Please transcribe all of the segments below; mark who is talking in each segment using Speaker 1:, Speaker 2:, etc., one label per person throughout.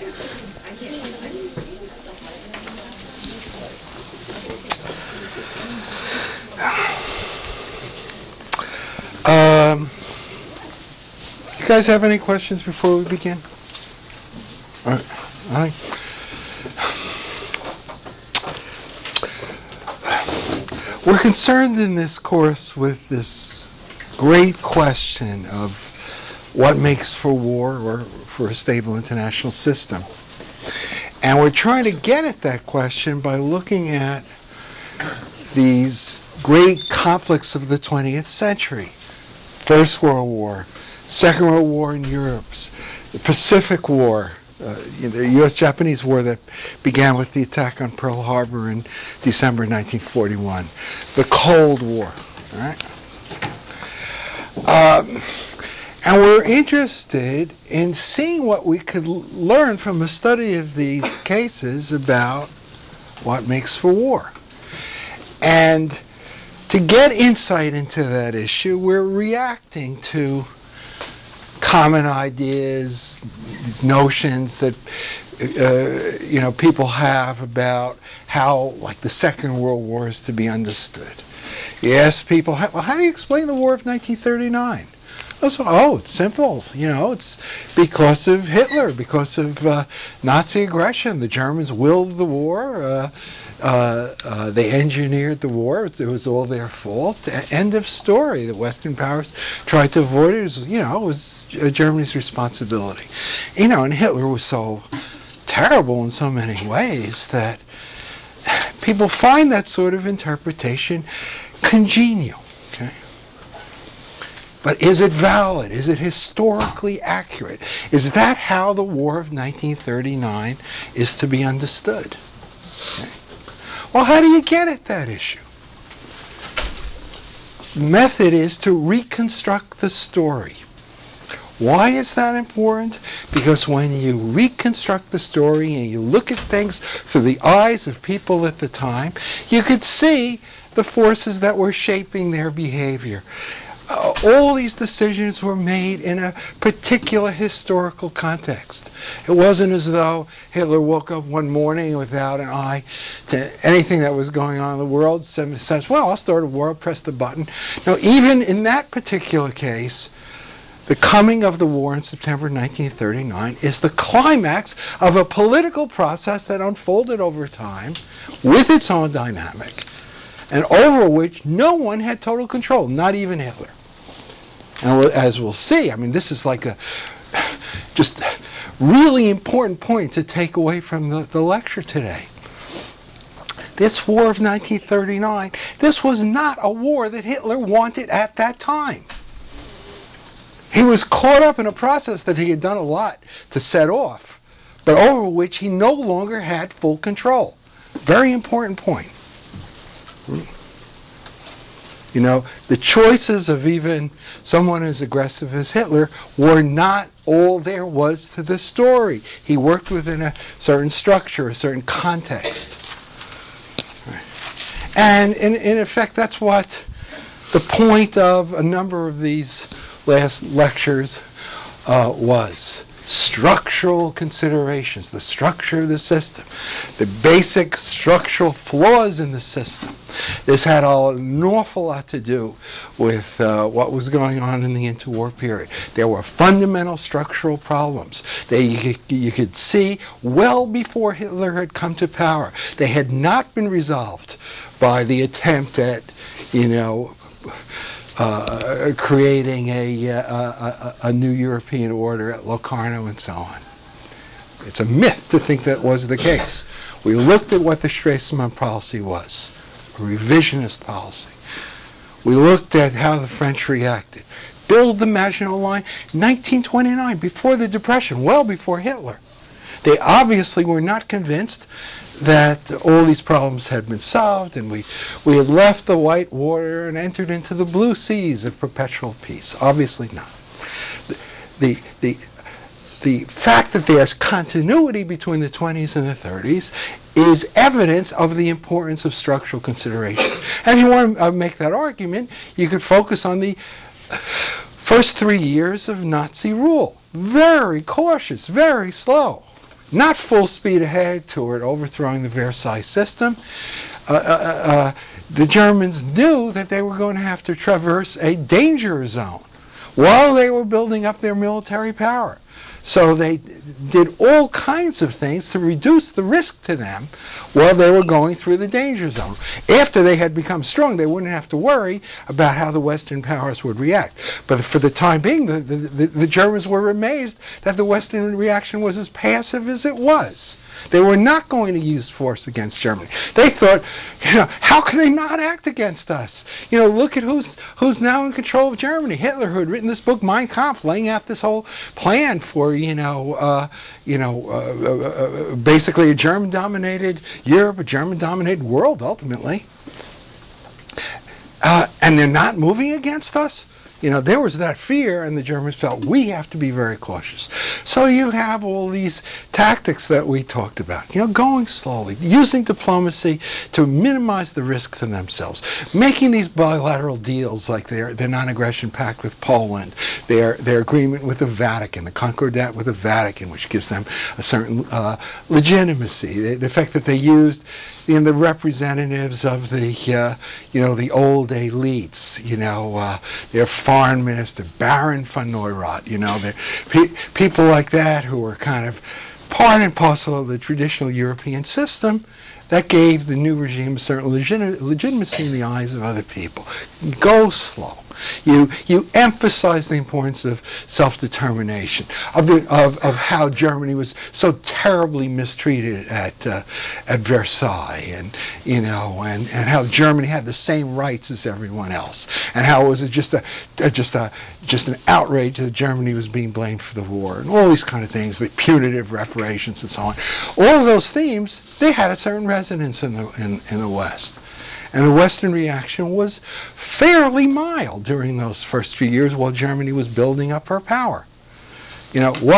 Speaker 1: You guys have any questions before we begin? All right. We're concerned in this course with this great question of what makes for war or for a stable international system. And we're trying to get at that question by looking at these great conflicts of the 20th century. First World War, Second World War in Europe, the Pacific War, the U.S.-Japanese War that began with the attack on Pearl Harbor in December 1941, the Cold War. All right? And we're interested in seeing what we could learn from a study of these cases about what makes for war. And to get insight into that issue, we're reacting to common ideas, these notions that people have about how, like, the Second World War is to be understood. You ask people, well, how do you explain the War of 1939? It's simple. It's because of Hitler, because of Nazi aggression. The Germans willed the war. They engineered the war. It was all their fault. End of story. The Western powers tried to avoid it. It was Germany's responsibility. And Hitler was so terrible in so many ways that people find that sort of interpretation congenial. Okay? But is it valid? Is it historically accurate? Is that how the War of 1939 is to be understood? Okay. Well, how do you get at that issue? The method is to reconstruct the story. Why is that important? Because when you reconstruct the story and you look at things through the eyes of people at the time, you could see the forces that were shaping their behavior. All these decisions were made in a particular historical context. It wasn't as though Hitler woke up one morning without an eye to anything that was going on in the world, says, well, I'll start a war, I'll press the button. Now, even in that particular case, the coming of the war in September 1939 is the climax of a political process that unfolded over time with its own dynamic, and over which no one had total control, not even Hitler. And as we'll see, this is like a just really important point to take away from the lecture today. This war of 1939, this was not a war that Hitler wanted at that time. He was caught up in a process that he had done a lot to set off, but over which he no longer had full control. Very important point. The choices of even someone as aggressive as Hitler were not all there was to the story. He worked within a certain structure, a certain context. And in effect, that's what the point of a number of these last lectures was. Structural considerations, the structure of the system, the basic structural flaws in the system. This had an awful lot to do with what was going on in the interwar period. There were fundamental structural problems that you could see well before Hitler had come to power. They had not been resolved by the attempt at, creating a new European order at Locarno and so on. It's a myth to think that was the case. We looked at what the Stresemann policy was, a revisionist policy. We looked at how the French reacted. Build the Maginot Line, 1929, before the Depression, well before Hitler. They obviously were not convinced that all these problems had been solved, and we had left the white water and entered into the blue seas of perpetual peace. Obviously not. The fact that there's continuity between the 20s and the 30s is evidence of the importance of structural considerations. And if you want to make that argument, you could focus on the first 3 years of Nazi rule. Very cautious, very slow. not full speed ahead toward overthrowing the Versailles system. The Germans knew that they were going to have to traverse a danger zone while they were building up their military power. So they did all kinds of things to reduce the risk to them while they were going through the danger zone. After they had become strong, they wouldn't have to worry about how the Western powers would react. But for the time being, the Germans were amazed that the Western reaction was as passive as it was. They were not going to use force against Germany. They thought, how can they not act against us? Look at who's now in control of Germany. Hitler, who had written this book, Mein Kampf, laying out this whole plan for, basically a German-dominated Europe, a German-dominated world, ultimately. And they're not moving against us? There was that fear, and the Germans felt, we have to be very cautious. So you have all these tactics that we talked about, going slowly, using diplomacy to minimize the risk to themselves, making these bilateral deals like their non-aggression pact with Poland, their agreement with the Vatican, the Concordat with the Vatican, which gives them a certain legitimacy, the fact that they used the representatives of the old elites, their foreign minister, Baron von Neurath, people like that who were kind of part and parcel of the traditional European system that gave the new regime a certain legitimacy in the eyes of other people. Go slow. You emphasize the importance of self-determination, of how Germany was so terribly mistreated at Versailles, and how Germany had the same rights as everyone else, and how it was just an outrage that Germany was being blamed for the war, and all these kind of things, the punitive reparations and so on. All of those themes, they had a certain resonance in the West. And the Western reaction was fairly mild during those first few years while Germany was building up her power. They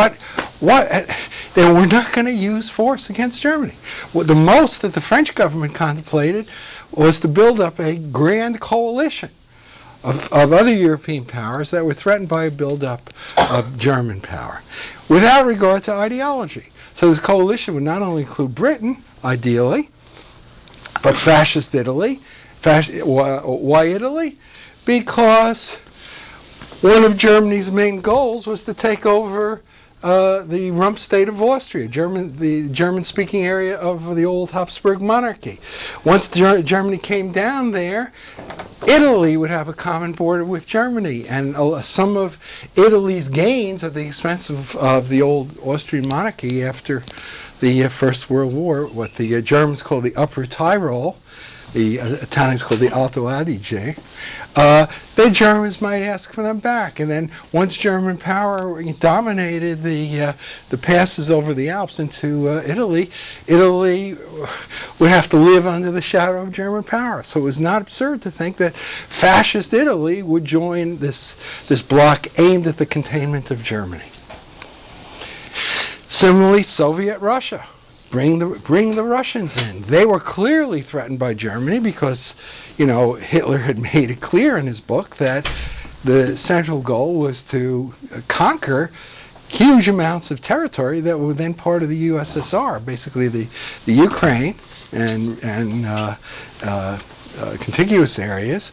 Speaker 1: were not going to use force against Germany. The most that the French government contemplated was to build up a grand coalition of other European powers that were threatened by a buildup of German power, without regard to ideology. So this coalition would not only include Britain, ideally, but fascist Italy. Why Italy? Because one of Germany's main goals was to take over the rump state of Austria, the German-speaking area of the old Habsburg monarchy. Once Germany came down there, Italy would have a common border with Germany, and some of Italy's gains at the expense of the old Austrian monarchy after the First World War, what the Germans call the Upper Tyrol, the Italians call the Alto Adige, the Germans might ask for them back. And then once German power dominated the passes over the Alps into Italy would have to live under the shadow of German power. So it was not absurd to think that fascist Italy would join this bloc aimed at the containment of Germany. Similarly, Soviet Russia. Bring the Russians in. They were clearly threatened by Germany because, Hitler had made it clear in his book that the central goal was to conquer huge amounts of territory that were then part of the USSR, basically the Ukraine and contiguous areas.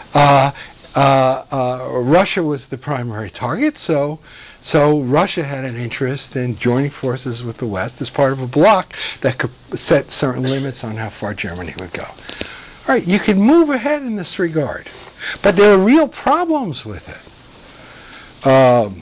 Speaker 1: Russia was the primary target, so Russia had an interest in joining forces with the West as part of a bloc that could set certain limits on how far Germany would go. All right, you can move ahead in this regard, but there are real problems with it.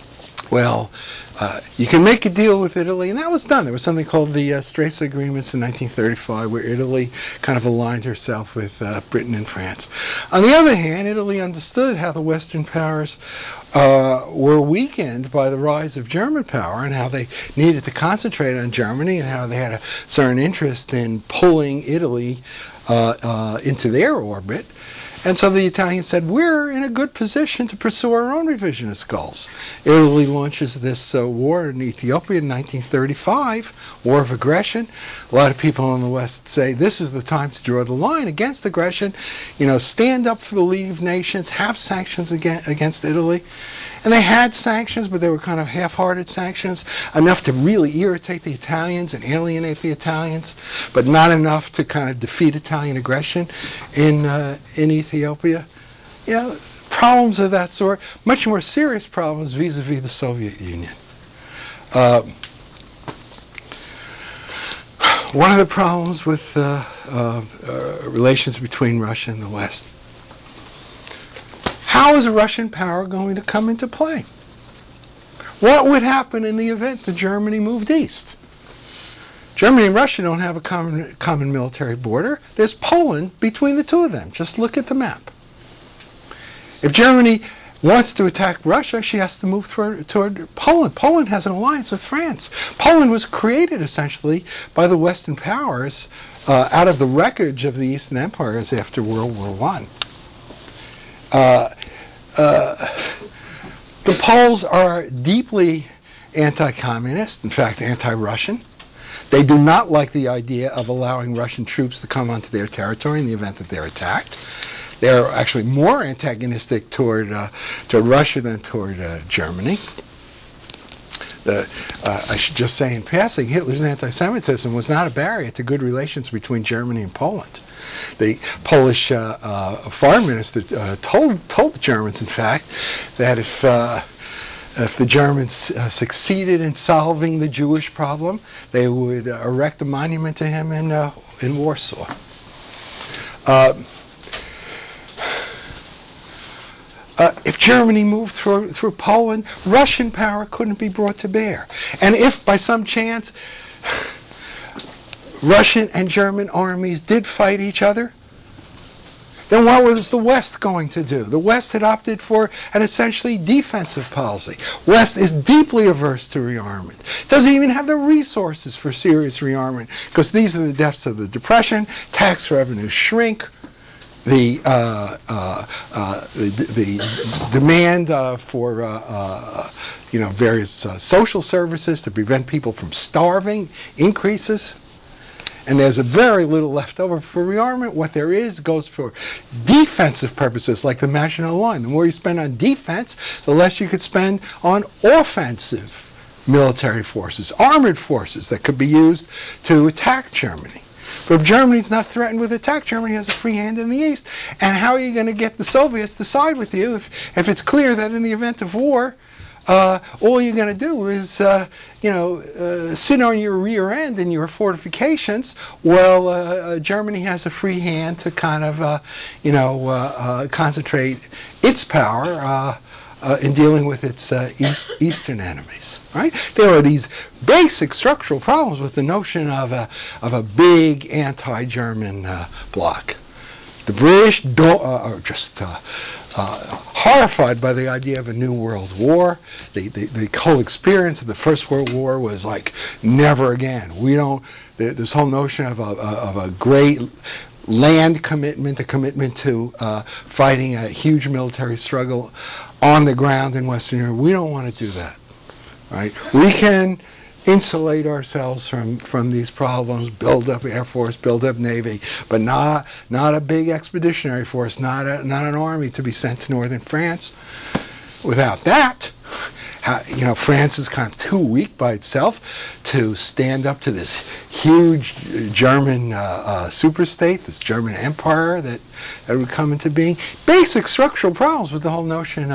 Speaker 1: You can make a deal with Italy, and that was done. There was something called the Straits Agreements in 1935, where Italy kind of aligned herself with Britain and France. On the other hand, Italy understood how the Western powers were weakened by the rise of German power, and how they needed to concentrate on Germany, and how they had a certain interest in pulling Italy into their orbit. And so the Italians said, we're in a good position to pursue our own revisionist goals. Italy launches this war in Ethiopia in 1935, war of aggression. A lot of people in the West say this is the time to draw the line against aggression, stand up for the League of Nations, have sanctions against Italy. And they had sanctions, but they were kind of half-hearted sanctions, enough to really irritate the Italians and alienate the Italians, but not enough to kind of defeat Italian aggression in Ethiopia. You know, problems of that sort, much more serious problems vis-a-vis the Soviet Union. One of the problems with relations between Russia and the West. How is a Russian power going to come into play? What would happen in the event that Germany moved east? Germany and Russia don't have a common military border. There's Poland between the two of them. Just look at the map. If Germany wants to attack Russia, she has to move toward Poland. Poland has an alliance with France. Poland was created essentially by the Western powers out of the wreckage of the Eastern empires after World War I. The Poles are deeply anti-communist, in fact anti-Russian. They do not like the idea of allowing Russian troops to come onto their territory in the event that they're attacked. They're actually more antagonistic toward Russia than toward Germany. I should just say in passing, Hitler's anti-Semitism was not a barrier to good relations between Germany and Poland. The Polish foreign minister told the Germans, in fact, that if the Germans succeeded in solving the Jewish problem, they would erect a monument to him in Warsaw. If Germany moved through Poland, Russian power couldn't be brought to bear. And if, by some chance, Russian and German armies did fight each other, then what was the West going to do? The West had opted for an essentially defensive policy. West is deeply averse to rearmament. Doesn't even have the resources for serious rearmament, because these are the depths of the Depression. Tax revenues shrink. The demand for various social services to prevent people from starving increases, and there's a very little left over for rearmament. What there is goes for defensive purposes, like the Maginot Line. The more you spend on defense, the less you could spend on offensive military forces, armored forces that could be used to attack Germany. But if Germany's not threatened with attack, Germany has a free hand in the East. And how are you going to get the Soviets to side with you if it's clear that in the event of war, all you're going to do is, sit on your rear end in your fortifications while Germany has a free hand to kind of, concentrate its power in dealing with its eastern enemies, right? There are these basic structural problems with the notion of a big anti-German bloc. The British are just horrified by the idea of a new world war. The whole experience of the First World War was like never again. This whole notion of a great land commitment, a commitment to fighting a huge military struggle on the ground in Western Europe. We don't want to do that, right? We can insulate ourselves from these problems, build up Air Force, build up Navy, but not a big expeditionary force, not an army to be sent to northern France. Without that, France is kind of too weak by itself to stand up to this huge German superstate, this German empire that would come into being. Basic structural problems with the whole notion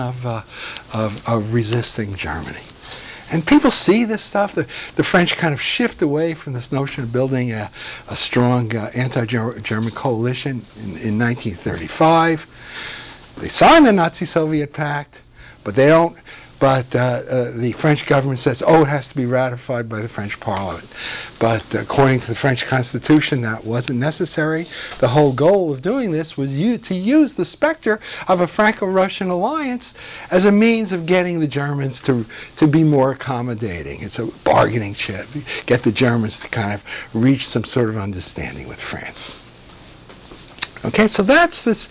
Speaker 1: of resisting Germany. And people see this stuff. The French kind of shift away from this notion of building a strong anti-German coalition in 1935. They signed the Nazi-Soviet Pact, but they don't. But the French government says, it has to be ratified by the French Parliament. But according to the French Constitution, that wasn't necessary. The whole goal of doing this was to use the specter of a Franco-Russian alliance as a means of getting the Germans to be more accommodating. It's a bargaining chip. Get the Germans to kind of reach some sort of understanding with France. Okay, so that's this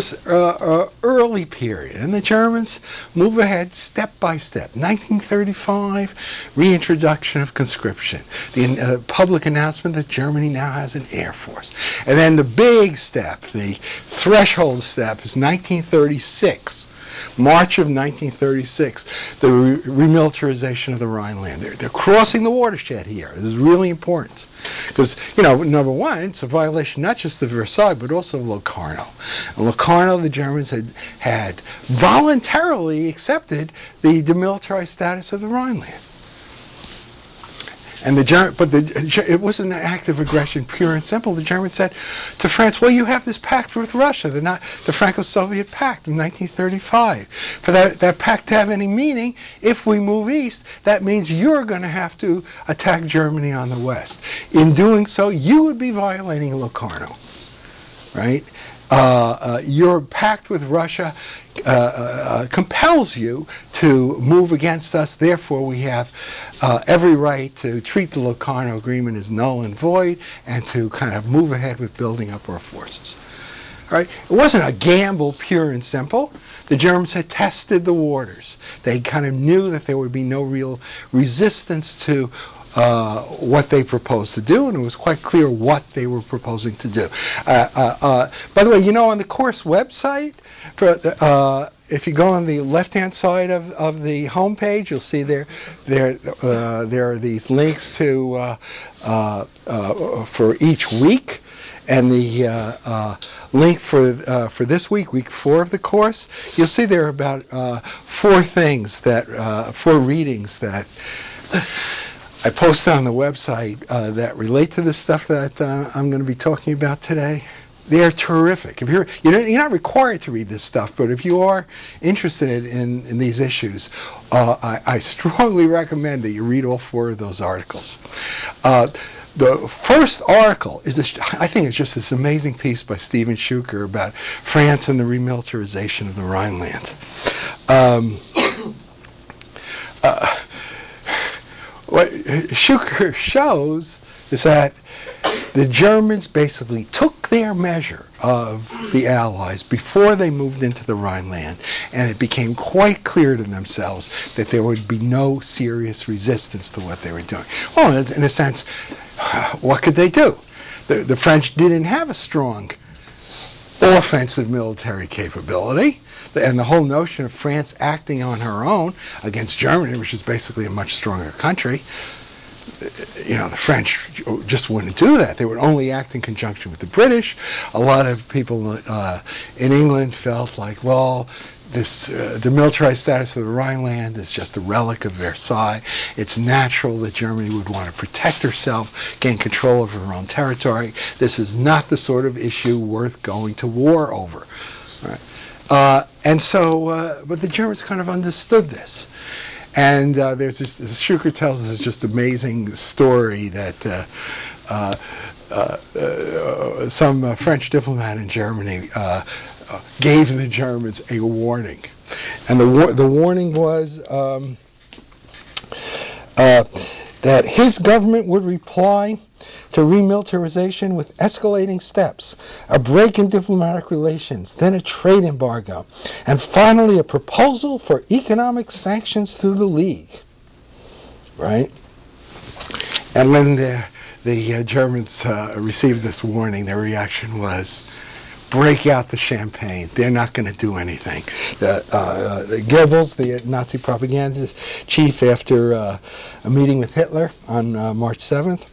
Speaker 1: early period, and the Germans move ahead step by step. 1935, reintroduction of conscription, the public announcement that Germany now has an air force. And then the big step, the threshold step, is 1936, March of 1936, the remilitarization of the Rhineland. They're crossing the watershed here. This is really important. Because, number one, it's a violation not just of Versailles, but also of Locarno. In Locarno, the Germans had voluntarily accepted the demilitarized status of the Rhineland. And it wasn't an act of aggression, pure and simple. The Germans said to France, well, you have this pact with Russia, the Franco-Soviet Pact in 1935. For that pact to have any meaning, if we move east, that means you're going to have to attack Germany on the west. In doing so, you would be violating Locarno, right? Your pact with Russia compels you to move against us. Therefore, we have every right to treat the Locarno Agreement as null and void and to kind of move ahead with building up our forces. All right? It wasn't a gamble, pure and simple. The Germans had tested the waters. They kind of knew that there would be no real resistance to what they proposed to do, and it was quite clear what they were proposing to do. By the way, on the course website, if you go on the left-hand side of the homepage, you'll see there are these links to for each week, and the link for this week 4 of the course. You'll see there are about 4 readings that I post on the website that relate to the stuff that I'm going to be talking about today. They're terrific. If you're not required to read this stuff, but if you are interested in these issues, I strongly recommend that you read all 4 of those articles. The first article I think it's just this amazing piece by Steven Schuker about France and the remilitarization of the Rhineland. What Schuker shows is that the Germans basically took their measure of the Allies before they moved into the Rhineland, and it became quite clear to themselves that there would be no serious resistance to what they were doing. Well, in a sense, what could they do? The French didn't have a strong offensive military capability, and the whole notion of France acting on her own against Germany, which is basically a much stronger country, the French just wouldn't do that. They would only act in conjunction with the British. A lot of people in England felt like, well, this demilitarized status of the Rhineland is just a relic of Versailles. It's natural that Germany would want to protect herself, gain control of her own territory. This is not the sort of issue worth going to war over. Right? But the Germans kind of understood this. And there's this, Schuker tells this just amazing story that some French diplomat in Germany gave the Germans a warning. And the warning was that his government would reply to remilitarization with escalating steps, a break in diplomatic relations, then a trade embargo, and finally a proposal for economic sanctions through the League. Right? And when the Germans received this warning, their reaction was, break out the champagne. They're not going to do anything. Goebbels, the Nazi propaganda chief, after a meeting with Hitler on March 7th,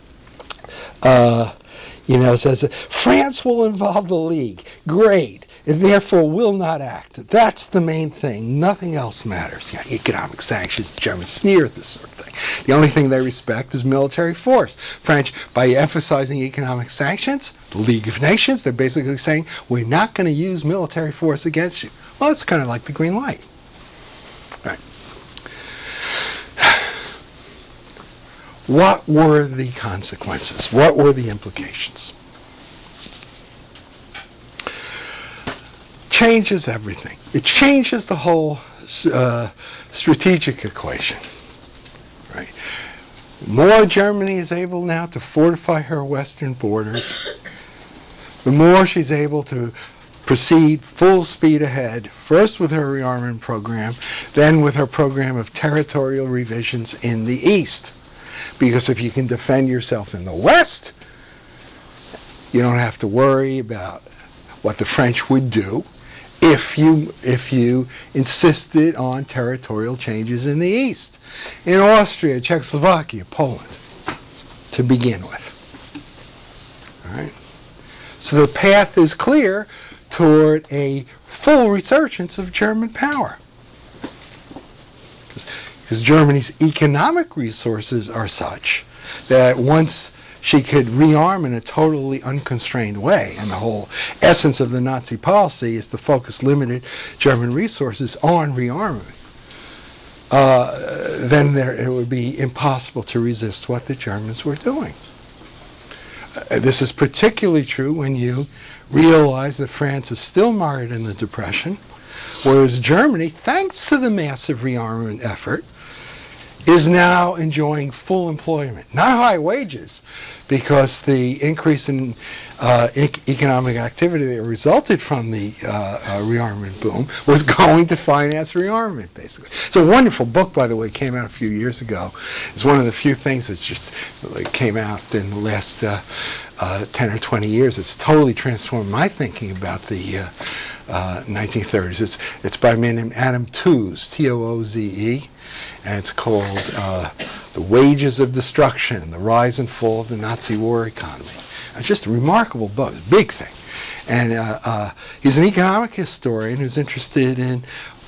Speaker 1: says France will involve the League. Great. And therefore will not act. That's the main thing. Nothing else matters. Economic sanctions, the Germans sneer at this sort of thing. The only thing they respect is military force. French, by emphasizing economic sanctions, the League of Nations, they're basically saying, we're not going to use military force against you. Well, it's kind of like the green light. Right. What were the consequences? What were the implications? Changes everything. It changes the whole strategic equation. Right? The more Germany is able now to fortify her western borders, the more she's able to proceed full speed ahead, first with her rearmament program, then with her program of territorial revisions in the east. Because if you can defend yourself in the west, you don't have to worry about what the French would do. if you insisted on territorial changes in the East, in Austria, Czechoslovakia, Poland, to begin with. All right. So the path is clear toward a full resurgence of German power. Because Germany's economic resources are such that once she could rearm in a totally unconstrained way, and the whole essence of the Nazi policy is to focus limited German resources on rearmament, then it would be impossible to resist what the Germans were doing. This is particularly true when you realize that France is still mired in the Depression, whereas Germany, thanks to the massive rearmament effort, is now enjoying full employment. Not high wages, because the increase in economic activity that resulted from the rearmament boom was going to finance rearmament, basically. It's a wonderful book, by the way, came out a few years ago. It's one of the few things that just came out in the last 10 or 20 years. It's totally transformed my thinking about the 1930s. It's by a man named Adam Tooze, Tooze, and it's called The Wages of Destruction, The Rise and Fall of the Nazi War Economy. It's just a remarkable book, a big thing. And he's an economic historian who's interested in,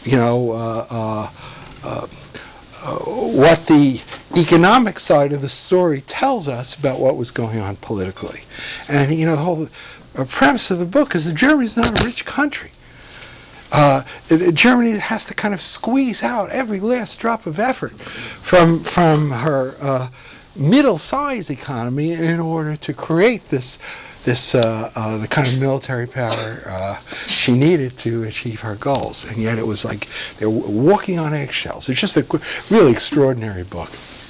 Speaker 1: what the economic side of the story tells us about what was going on politically. And, the whole premise of the book is that Germany's not a rich country. Germany has to kind of squeeze out every last drop of effort from her middle-sized economy in order to create the kind of military power she needed to achieve her goals. And yet it was like they're walking on eggshells. It's just a really extraordinary book.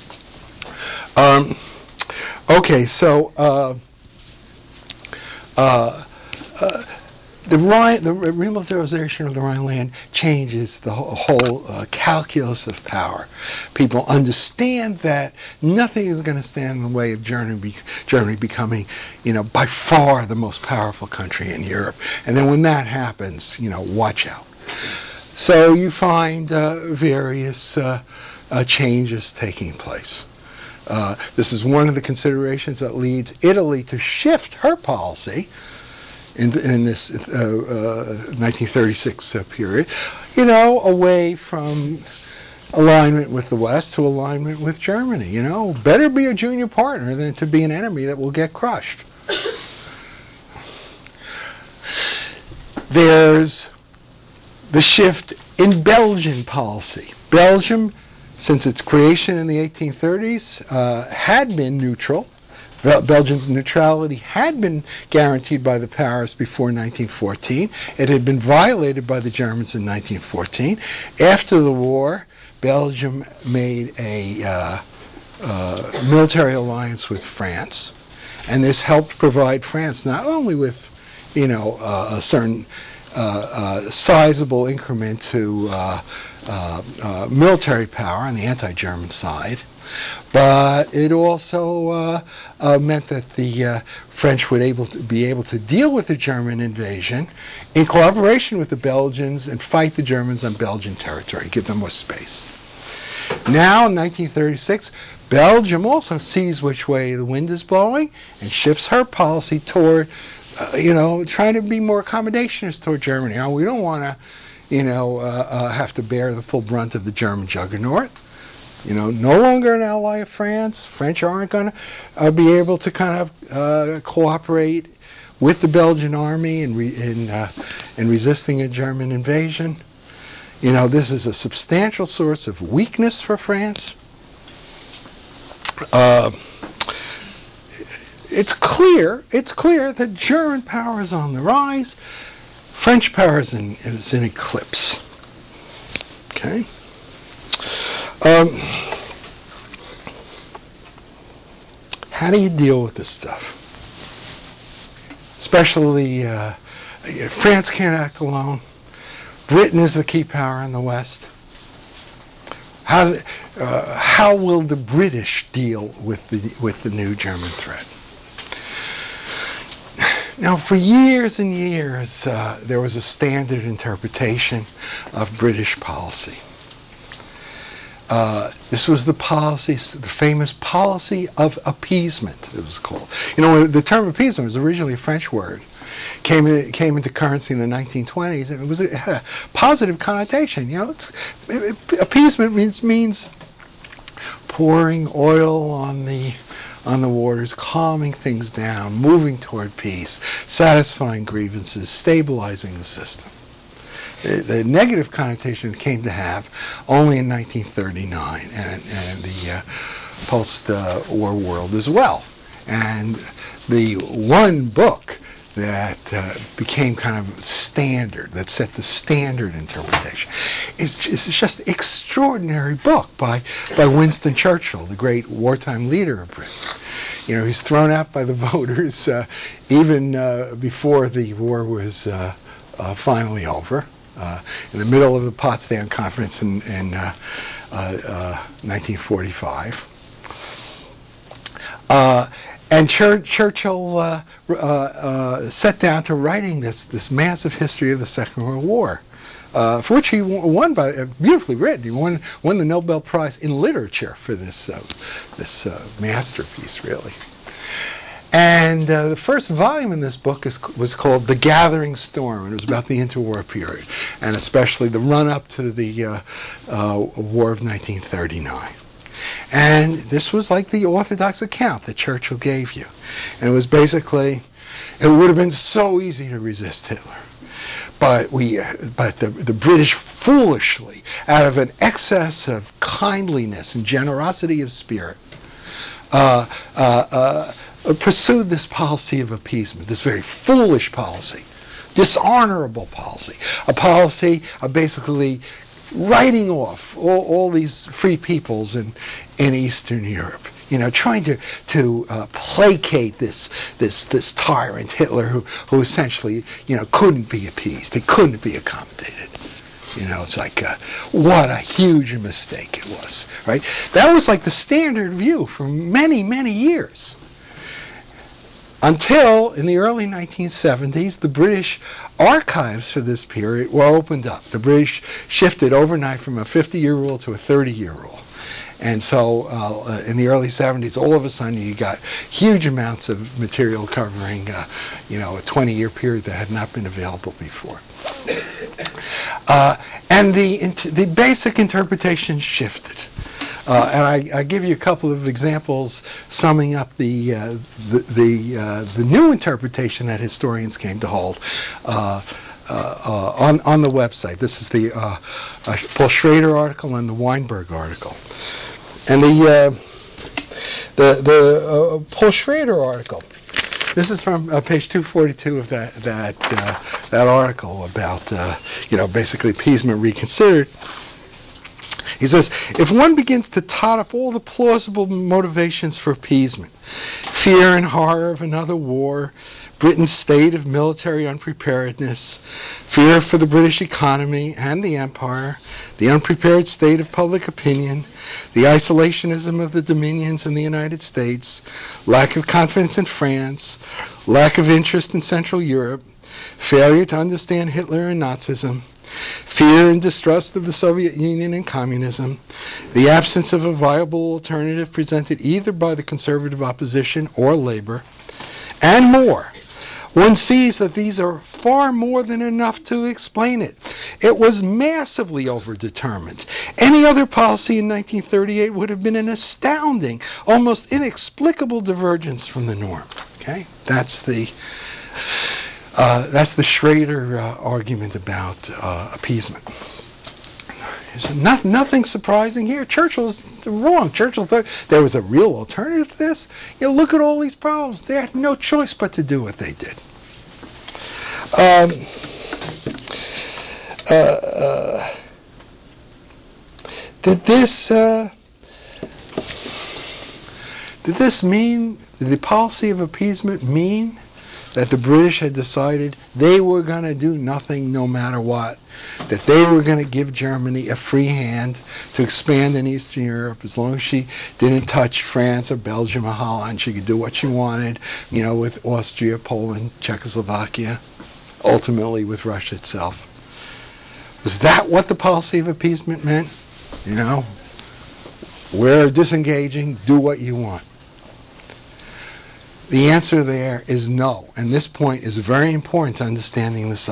Speaker 1: Okay, so the remilitarization of the Rhineland changes the whole calculus of power. People understand that nothing is going to stand in the way of Germany becoming, by far the most powerful country in Europe. And then when that happens, watch out. So you find various changes taking place. This is one of the considerations that leads Italy to shift her policy in this 1936 period, away from alignment with the West to alignment with Germany. Better be a junior partner than to be an enemy that will get crushed. There's the shift in Belgian policy. Belgium, since its creation in the 1830s, had been neutral. Belgium's neutrality had been guaranteed by the Powers before 1914. It had been violated by the Germans in 1914. After the war, Belgium made a military alliance with France, and this helped provide France not only with, a certain sizable increment to military power on the anti-German side, but it also meant that the French would be able to deal with the German invasion in cooperation with the Belgians and fight the Germans on Belgian territory, give them more space. Now, in 1936, Belgium also sees which way the wind is blowing and shifts her policy toward, trying to be more accommodationist toward Germany. Now, we don't want to, have to bear the full brunt of the German juggernaut. No longer an ally of France. French aren't going to be able to kind of cooperate with the Belgian army in resisting a German invasion. This is a substantial source of weakness for France. It's clear that German power is on the rise. French power is in eclipse. Okay. How do you deal with this stuff? Especially, France can't act alone. Britain is the key power in the West. How will the British deal with the new German threat? Now, for years and years, there was a standard interpretation of British policy. This was the policy, the famous policy of appeasement, it was called. You know, the term appeasement was originally a French word. Came into currency in the 1920s, and it had a positive connotation. You know, appeasement means pouring oil on the waters, calming things down, moving toward peace, satisfying grievances, stabilizing the system. The negative connotation it came to have only in 1939 and the post-war world as well. And the one book that became kind of standard, that set the standard interpretation. It's just an extraordinary book by Winston Churchill, the great wartime leader of Britain. You know, he's thrown out by the voters even before the war was finally over. In the middle of the Potsdam Conference in 1945. And Churchill set down to writing this massive history of the Second World War, for which he won beautifully written. He won the Nobel Prize in Literature for this masterpiece, really. And the first volume in this book was called The Gathering Storm, and it was about the interwar period, and especially the run-up to the War of 1939. And this was like the orthodox account that Churchill gave you. And it was basically, it would have been so easy to resist Hitler. But the British foolishly, out of an excess of kindliness and generosity of spirit, pursued this policy of appeasement, this very foolish policy, dishonorable policy, a policy of basically writing off all these free peoples in Eastern Europe. You know, trying to placate this tyrant Hitler, who essentially, you know, couldn't be appeased. He couldn't be accommodated. You know, it's like what a huge mistake it was, right? That was like the standard view for many, many years. Until, in the early 1970s, the British archives for this period were opened up. The British shifted overnight from a 50-year rule to a 30-year rule. And so, in the early 70s, all of a sudden, you got huge amounts of material covering, you know, a 20-year period that had not been available before. And the basic interpretation shifted. And I give you a couple of examples summing up the new interpretation that historians came to hold on the website. This is the Paul Schrader article and the Weinberg article. And the Paul Schrader article. This is from page 242 of that article about you know, basically appeasement reconsidered. He says, if one begins to tot up all the plausible motivations for appeasement, fear and horror of another war, Britain's state of military unpreparedness, fear for the British economy and the empire, the unprepared state of public opinion, the isolationism of the dominions in the United States, lack of confidence in France, lack of interest in Central Europe, failure to understand Hitler and Nazism, fear and distrust of the Soviet Union and communism, the absence of a viable alternative presented either by the conservative opposition or labor, and more. One sees that these are far more than enough to explain it. It was massively overdetermined. Any other policy in 1938 would have been an astounding, almost inexplicable divergence from the norm. Okay? That's the Schrader argument about appeasement. There's nothing surprising here. Churchill's wrong. Churchill thought there was a real alternative to this. You know, look at all these problems. They had no choice but to do what they did. Did this mean, did the policy of appeasement mean that the British had decided they were going to do nothing no matter what, that they were going to give Germany a free hand to expand in Eastern Europe as long as she didn't touch France or Belgium or Holland. She could do what she wanted, with Austria, Poland, Czechoslovakia, ultimately with Russia itself. Was that what the policy of appeasement meant? We're disengaging, do what you want. The answer there is no, and this point is very important to understanding the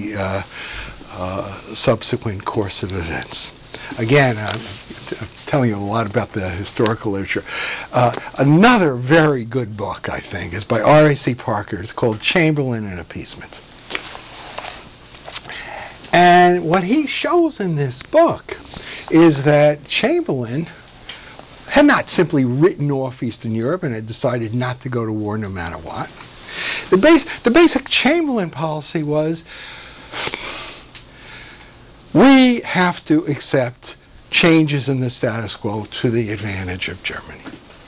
Speaker 1: subsequent course of events. Again, I'm telling you a lot about the historical literature. Another very good book, I think, is by R.A.C. Parker. It's called Chamberlain and Appeasement. And what he shows in this book is that Chamberlain had not simply written off Eastern Europe and had decided not to go to war no matter what. The basic Chamberlain policy was, we have to accept changes in the status quo to the advantage of Germany.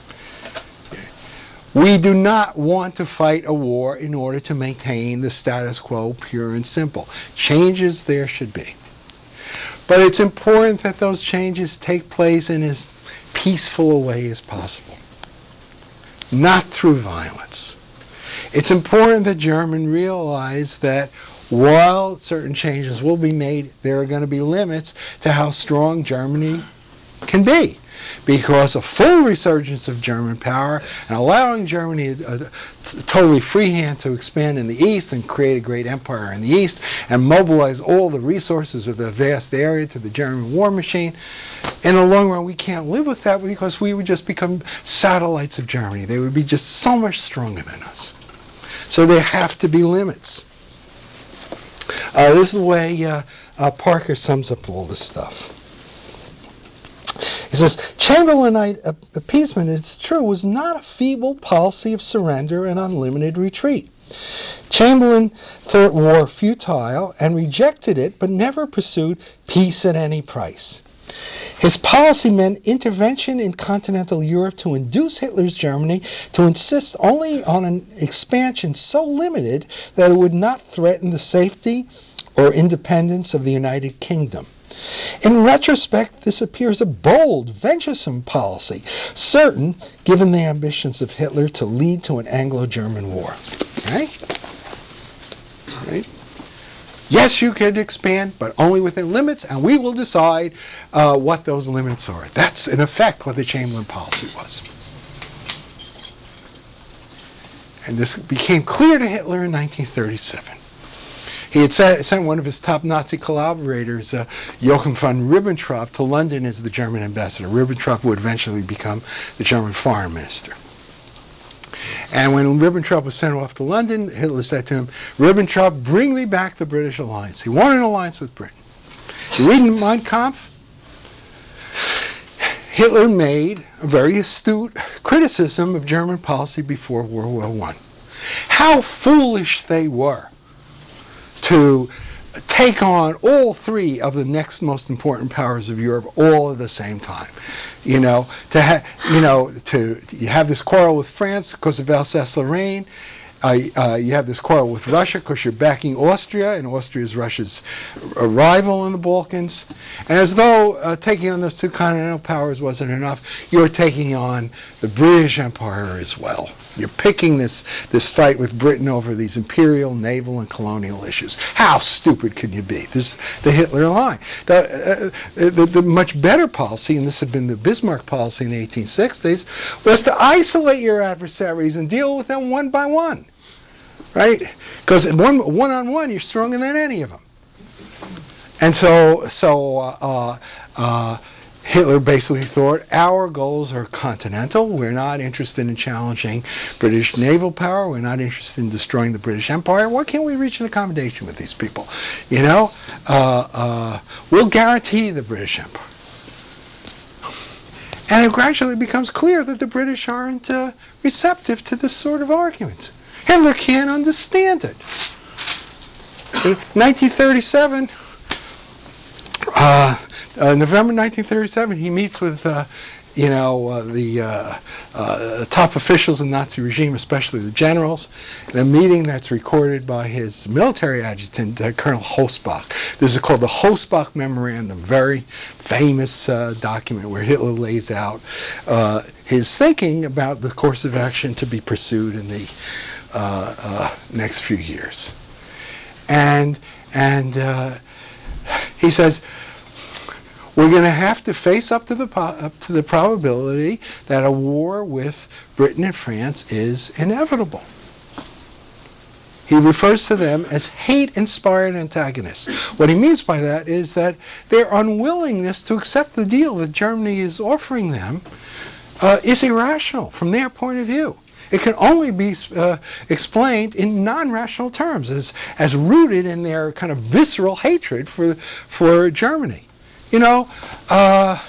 Speaker 1: We do not want to fight a war in order to maintain the status quo pure and simple. Changes there should be. But it's important that those changes take place in as peaceful a way as possible, not through violence. It's important that Germans realize that while certain changes will be made, there are going to be limits to how strong Germany can be, because a full resurgence of German power and allowing Germany a totally free hand to expand in the East and create a great empire in the East and mobilize all the resources of the vast area to the German war machine, in the long run we can't live with that, because we would just become satellites of Germany. They would be just so much stronger than us. So there have to be limits. This is the way Parker sums up all this stuff. He says, Chamberlainite appeasement, it's true, was not a feeble policy of surrender and unlimited retreat. Chamberlain thought war futile and rejected it, but never pursued peace at any price. His policy meant intervention in continental Europe to induce Hitler's Germany to insist only on an expansion so limited that it would not threaten the safety or independence of the United Kingdom. In retrospect, this appears a bold, venturesome policy, certain, given the ambitions of Hitler, to lead to an Anglo-German war. Right? Yes, you can expand, but only within limits, and we will decide what those limits are. That's, in effect, what the Chamberlain policy was. And this became clear to Hitler in 1937. He had sent one of his top Nazi collaborators, Joachim von Ribbentrop, to London as the German ambassador. Ribbentrop would eventually become the German foreign minister. And when Ribbentrop was sent off to London, Hitler said to him, Ribbentrop, bring me back the British alliance. He wanted an alliance with Britain. You read in Mein Kampf? Hitler made a very astute criticism of German policy before World War I. How foolish they were to take on all three of the next most important powers of Europe all at the same time. You have this quarrel with France because of Alsace-Lorraine. You have this quarrel with Russia because you're backing Austria, and Austria is Russia's rival in the Balkans. And as though taking on those two continental powers wasn't enough, you're taking on the British Empire as well. You're picking this fight with Britain over these imperial, naval, and colonial issues. How stupid can you be? This is the Hitler line. The much better policy, and this had been the Bismarck policy in the 1860s, was to isolate your adversaries and deal with them one by one. Right? Because one-on-one, you're stronger than any of them. And so Hitler basically thought, our goals are continental. We're not interested in challenging British naval power. We're not interested in destroying the British Empire. Why can't we reach an accommodation with these people? We'll guarantee the British Empire. And it gradually becomes clear that the British aren't receptive to this sort of argument. Hitler can't understand it. In 1937, November 1937, he meets with the top officials in the Nazi regime, especially the generals, in a meeting that's recorded by his military adjutant, Colonel Hosbach. This is called the Hosbach Memorandum, very famous document where Hitler lays out his thinking about the course of action to be pursued in the next few years. And he says, we're going to have to face up to the probability that a war with Britain and France is inevitable. He refers to them as hate-inspired antagonists. What he means by that is that their unwillingness to accept the deal that Germany is offering them is irrational from their point of view. It can only be explained in non-rational terms, as rooted in their kind of visceral hatred for Germany. They are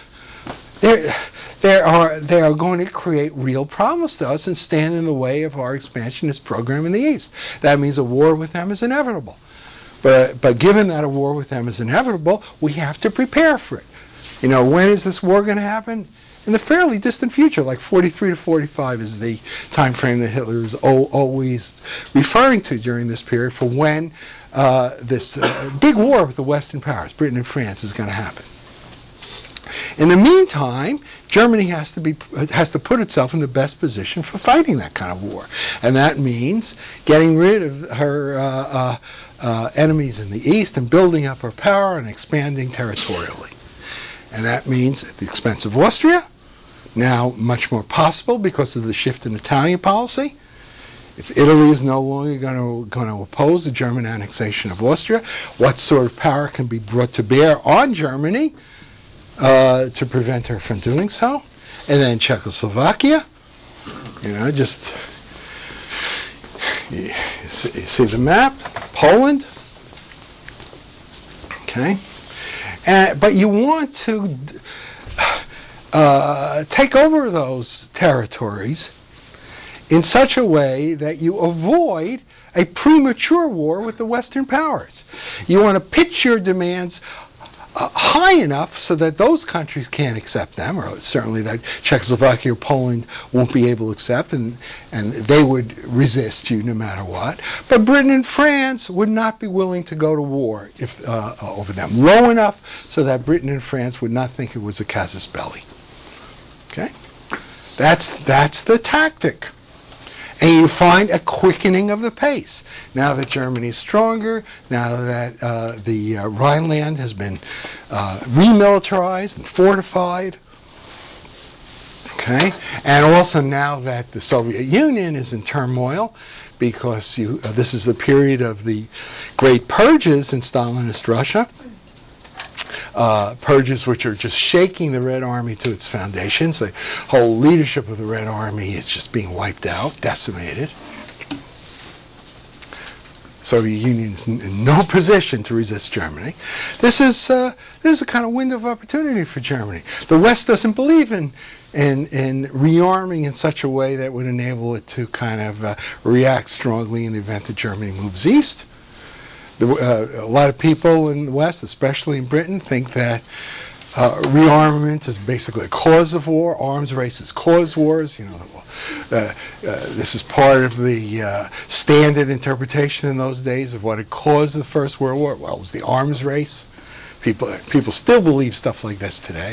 Speaker 1: going to create real problems to us and stand in the way of our expansionist program in the East. That means a war with them is inevitable. But given that a war with them is inevitable, we have to prepare for it. When is this war going to happen? In the fairly distant future, like 43 to 45 is the time frame that Hitler is always referring to during this period for when this big war with the Western powers, Britain and France, is going to happen. In the meantime, Germany has to put itself in the best position for fighting that kind of war, and that means getting rid of her enemies in the East and building up her power and expanding territorially. And that means at the expense of Austria, now much more possible because of the shift in Italian policy. If Italy is no longer going to oppose the German annexation of Austria, what sort of power can be brought to bear on Germany to prevent her from doing so? And then Czechoslovakia, you see the map, Poland, okay? But you want to take over those territories in such a way that you avoid a premature war with the Western powers. You want to pitch your demands high enough so that those countries can't accept them, or certainly that Czechoslovakia or Poland won't be able to accept, and they would resist you no matter what. But Britain and France would not be willing to go to war over them. Low enough so that Britain and France would not think it was a casus belli. Okay? That's the tactic. And you find a quickening of the pace. Now that Germany is stronger, now that the Rhineland has been remilitarized and fortified, okay, and also now that the Soviet Union is in turmoil, because this is the period of the great purges in Stalinist Russia, purges which are just shaking the Red Army to its foundations. The whole leadership of the Red Army is just being wiped out, decimated. Soviet Union is in no position to resist Germany. This is a kind of window of opportunity for Germany. The West doesn't believe in rearming in such a way that would enable it to kind of react strongly in the event that Germany moves east. A lot of people in the West, especially in Britain, think that rearmament is basically a cause of war. Arms races cause wars. This is part of the standard interpretation in those days of what had caused the First World War. Well, it was the arms race. People still believe stuff like this today.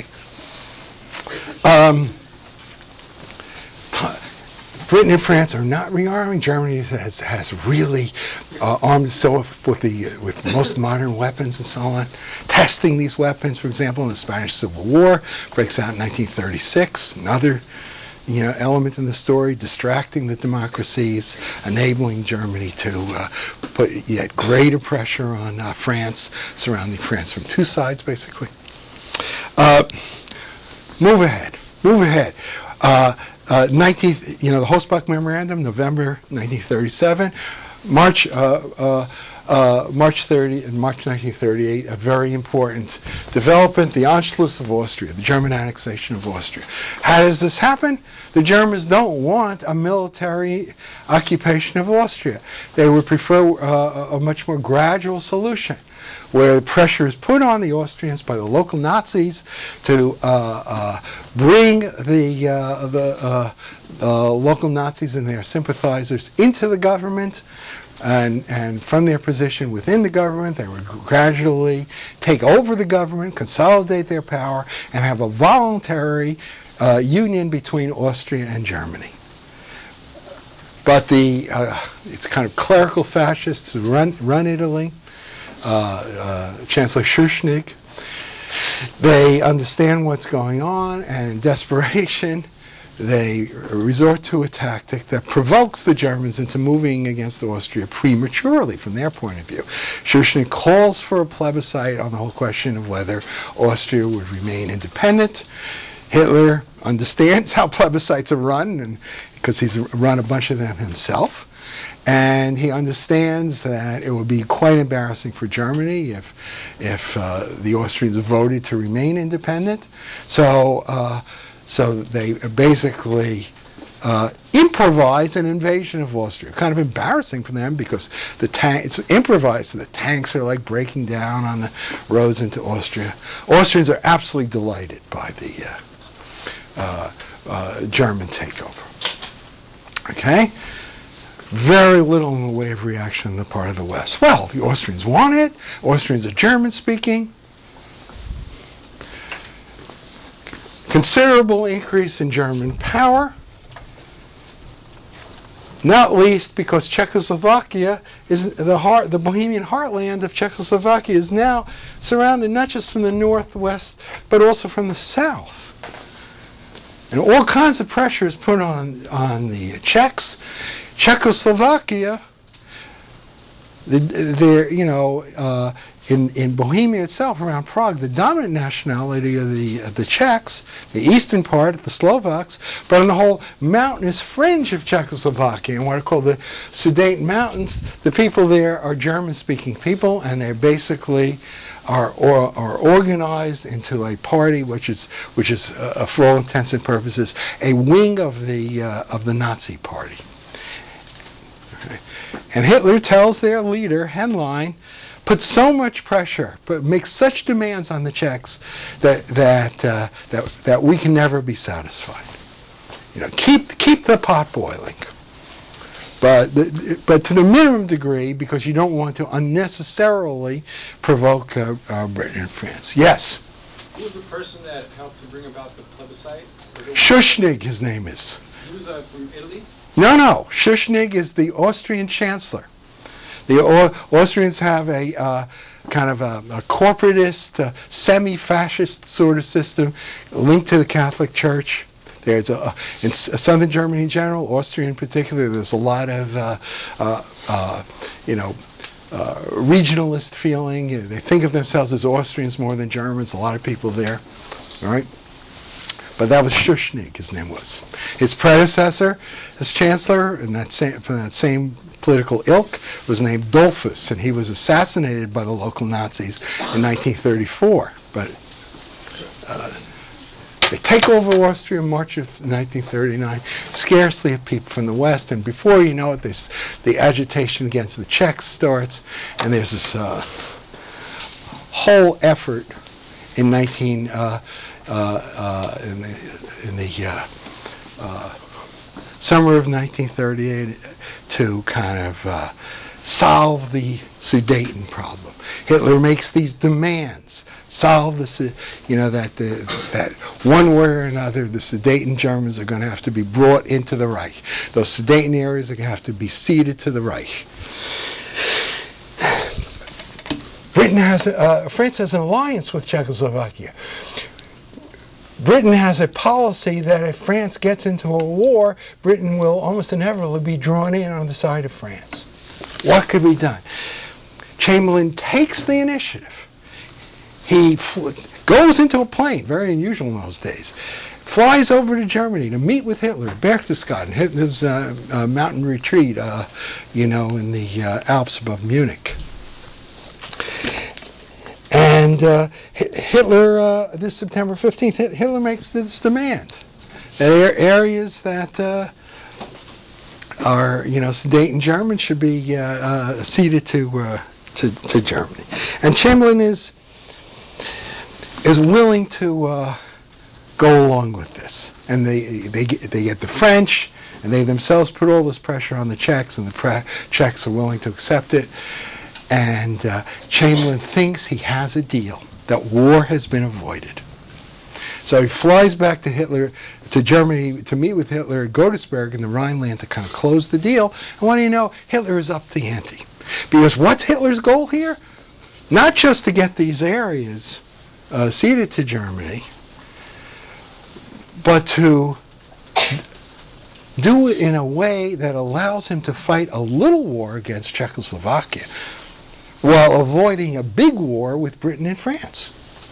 Speaker 1: Britain and France are not rearming. Germany has really armed itself with most modern weapons and so on. Testing these weapons, for example, in the Spanish Civil War, breaks out in 1936. Another element in the story, distracting the democracies, enabling Germany to put yet greater pressure on France, surrounding France from two sides, basically. Move ahead. The Hosbach Memorandum, November 1937, March 30 and March 1938, a very important development, the Anschluss of Austria, the German annexation of Austria. How does this happen? The Germans don't want a military occupation of Austria. They would prefer a much more gradual solution. where pressure is put on the Austrians by the local Nazis to bring the local Nazis and their sympathizers into the government. And from their position within the government, they would gradually take over the government, consolidate their power, and have a voluntary union between Austria and Germany. But it's kind of clerical fascists who run Italy. Chancellor Schuschnigg. They understand what's going on, and in desperation, they resort to a tactic that provokes the Germans into moving against Austria prematurely from their point of view. Schuschnigg calls for a plebiscite on the whole question of whether Austria would remain independent. Hitler understands how plebiscites are run, and because he's run a bunch of them himself. And he understands that it would be quite embarrassing for Germany if the Austrians voted to remain independent. So they basically improvise an invasion of Austria. Kind of embarrassing for them because it's improvised, so the tanks are like breaking down on the roads into Austria. Austrians are absolutely delighted by the German takeover. Okay? Very little in the way of reaction on the part of the West. Well, the Austrians want it. Austrians are German-speaking. Considerable increase in German power, not least because Czechoslovakia is the Bohemian heartland of Czechoslovakia is now surrounded not just from the northwest but also from the south. And all kinds of pressure is put on the Czechs. Czechoslovakia, in Bohemia itself, around Prague, the dominant nationality of the Czechs, the eastern part, the Slovaks, but on the whole mountainous fringe of Czechoslovakia, in what are called the Sudeten Mountains, the people there are German-speaking people, and they basically are organized into a party which is for all intents and purposes a wing of the Nazi Party. Okay. And Hitler tells their leader Henlein, put so much pressure, makes such demands on the Czechs that we can never be satisfied. Keep the pot boiling, but to the minimum degree, because you don't want to unnecessarily provoke Britain and France. Yes.
Speaker 2: Who was the person that helped to bring about the plebiscite?
Speaker 1: Schuschnigg, his name is.
Speaker 2: He was from Italy? No.
Speaker 1: Schuschnigg is the Austrian chancellor. The Austrians have a kind of a corporatist, semi-fascist sort of system linked to the Catholic Church. There's in southern Germany in general, Austria in particular, there's a lot of regionalist feeling. They think of themselves as Austrians more than Germans. A lot of people there, all right? But that was Schuschnigg, his name was. His predecessor as chancellor from that same political ilk was named Dollfuss, and he was assassinated by the local Nazis in 1934. But they take over Austria in March of 1939, scarcely a peep from the West, and before you know it, the agitation against the Czechs starts, and there's this whole effort in the summer of 1938 to kind of solve the Sudeten problem. Hitler makes these demands: solve that one way or another the Sudeten Germans are going to have to be brought into the Reich. Those Sudeten areas are going to have to be ceded to the Reich. France has an alliance with Czechoslovakia. Britain has a policy that if France gets into a war, Britain will almost inevitably be drawn in on the side of France. What could be done? Chamberlain takes the initiative. He goes into a plane, very unusual in those days, flies over to Germany to meet with Hitler at Berchtesgaden, his mountain retreat, in the Alps above Munich. And Hitler, this September 15th, Hitler makes this demand that areas that are, Sudeten Germans should be ceded to to Germany. And Chamberlain is willing to go along with this. And they get the French, and they themselves put all this pressure on the Czechs, and the Czechs are willing to accept it. And Chamberlain thinks he has a deal, that war has been avoided. So he flies back to Germany to meet with Hitler at Godesberg in the Rhineland to kind of close the deal. And what do you know? Hitler is up the ante. Because what's Hitler's goal here? Not just to get these areas ceded to Germany, but to do it in a way that allows him to fight a little war against Czechoslovakia while avoiding a big war with Britain and France.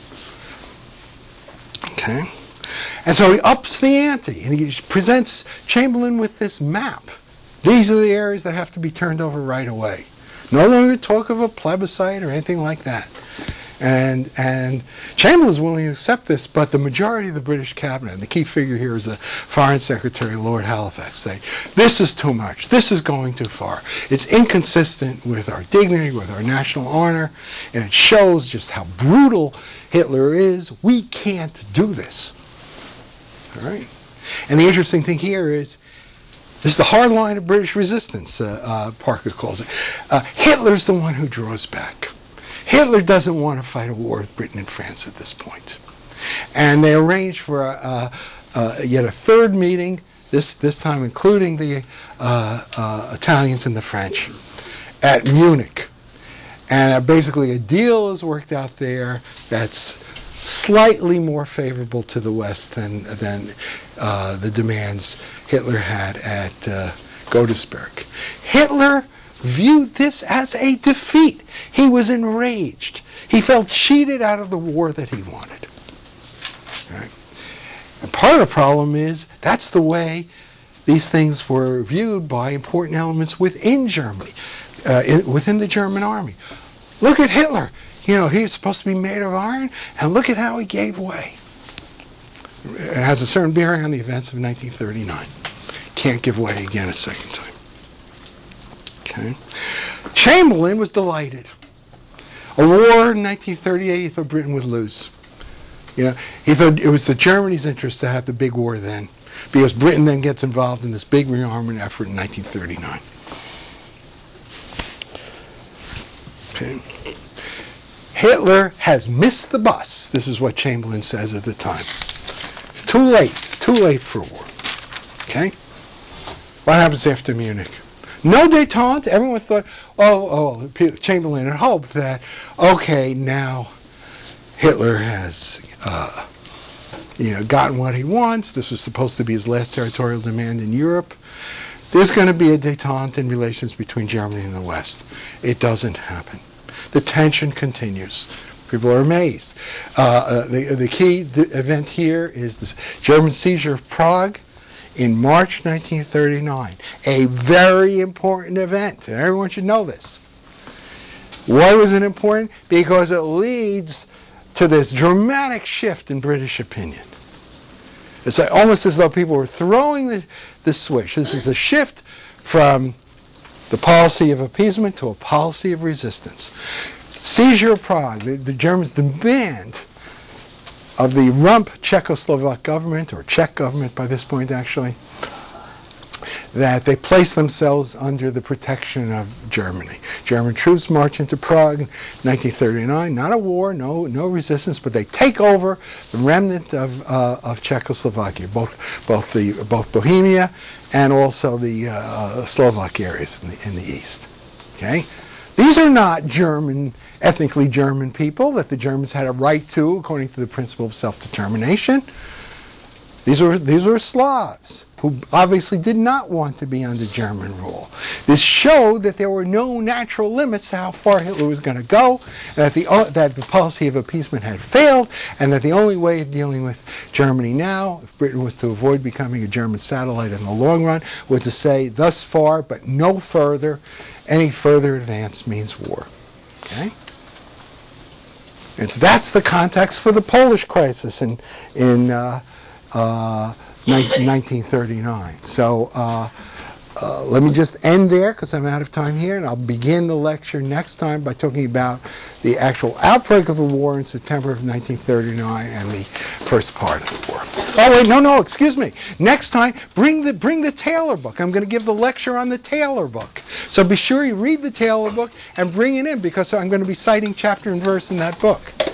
Speaker 1: Okay? And so he ups the ante, and he presents Chamberlain with this map. These are the areas that have to be turned over right away. No longer talk of a plebiscite or anything like that. And Chamberlain is willing to accept this, but the majority of the British cabinet, and the key figure here is the Foreign Secretary, Lord Halifax, say, this is too much, this is going too far. It's inconsistent with our dignity, with our national honor, and it shows just how brutal Hitler is. We can't do this. All right? And the interesting thing here is, this is the hard line of British resistance, Parker calls it. Hitler's the one who draws back. Hitler doesn't want to fight a war with Britain and France at this point. And they arranged for yet a third meeting, this time including the Italians and the French, at Munich. And basically a deal is worked out there that's slightly more favorable to the West than the demands Hitler had at Godesberg. Hitler viewed this as a defeat. He was enraged. He felt cheated out of the war that he wanted. Right? And part of the problem is that's the way these things were viewed by important elements within Germany, within the German army. Look at Hitler. You know, he was supposed to be made of iron, and look at how he gave way. It has a certain bearing on the events of 1939. Can't give way again a second time. Okay. Chamberlain was delighted. A war in 1938, he thought Britain would lose. You know, he thought it was the Germany's interest to have the big war then, because Britain then gets involved in this big rearmament effort in 1939. Okay. Hitler has missed the bus. This is what Chamberlain says at the time. It's too late for war. Okay? What happens after Munich? No détente. Everyone thought, Chamberlain had hoped that, okay, now Hitler has, gotten what he wants. This was supposed to be his last territorial demand in Europe. There's going to be a détente in relations between Germany and the West. It doesn't happen. The tension continues. People are amazed. The key event here is the German seizure of Prague in March 1939. A very important event, and everyone should know this. Why was it important? Because it leads to this dramatic shift in British opinion. It's almost as though people were throwing the switch. This is a shift from the policy of appeasement to a policy of resistance. Seizure of Prague, the Germans demand of the rump Czechoslovak government, or Czech government by this point actually, that they place themselves under the protection of Germany. German troops march into Prague in 1939. Not a war, no resistance, but they take over the remnant of Czechoslovakia, both Bohemia and also the Slovak areas in the east. Okay, these are not ethnically German people that the Germans had a right to, according to the principle of self-determination. These were Slavs who obviously did not want to be under German rule. This showed that there were no natural limits to how far Hitler was going to go, that the policy of appeasement had failed, and that the only way of dealing with Germany now, if Britain was to avoid becoming a German satellite in the long run, was to say, thus far, but no further. Any further advance means war. Okay? And so that's the context for the Polish crisis in 1939. So let me just end there because I'm out of time here, and I'll begin the lecture next time by talking about the actual outbreak of the war in September of 1939 and the first part of the war. Oh wait, no, excuse me. Next time, bring the Taylor book. I'm going to give the lecture on the Taylor book. So be sure you read the Taylor book and bring it in because I'm going to be citing chapter and verse in that book.